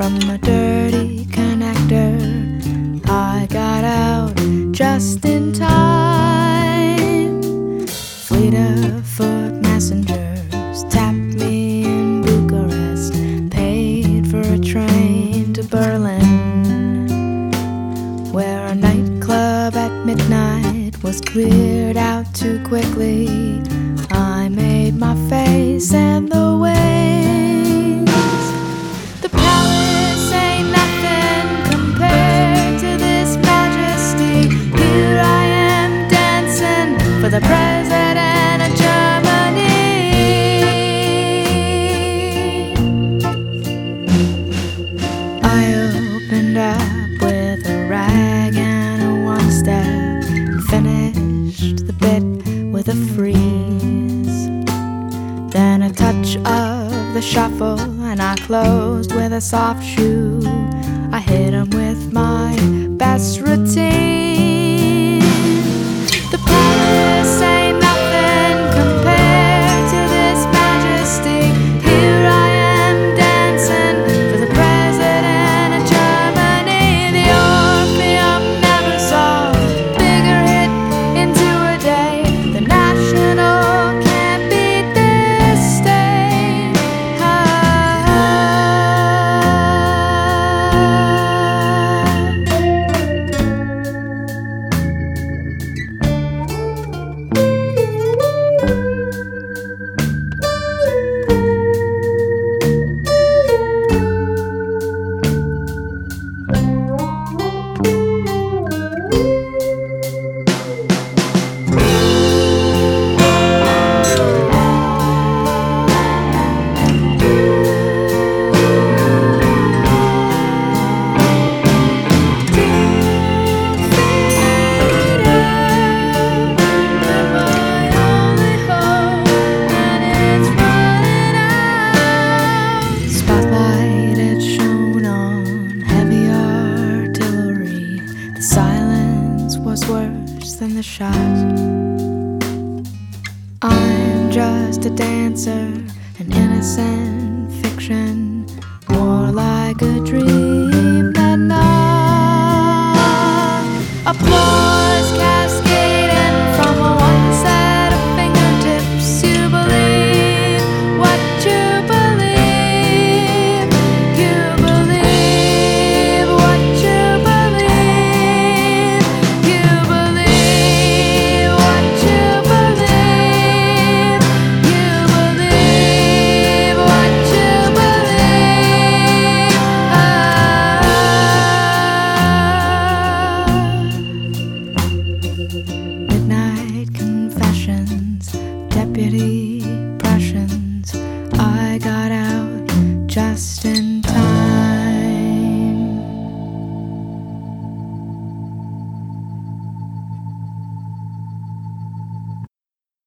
from a dirty connector. I got out just in time. Fleet of foot messengers tapped me in Bucharest, paid for a train to Berlin, where a nightclub at midnight was cleared out too quickly. I made my face and the wings. The palace ain't nothing compared to this majesty. Here I am dancing for the president of Germany. I opened up with a rag and a one-step, finished the bit with a freeze, then a touch of the shuffle, and I closed with a soft shoe. I hit 'em with my best routine. The palace ain't nothing compared to this majesty. Here I am dancing for the president of Germany. The Orpheum never saw a bigger hit into a day. The National can't beat this state. Worse than the shot. I'm just a dancer, an innocent fiction, more like a dream than not. Applause cascading from one set of fingertips. You believe what you believe. You believe what you believe. You believe what you believe. You believe what you believe. Midnight confessions, deputy Prussians. I got out just in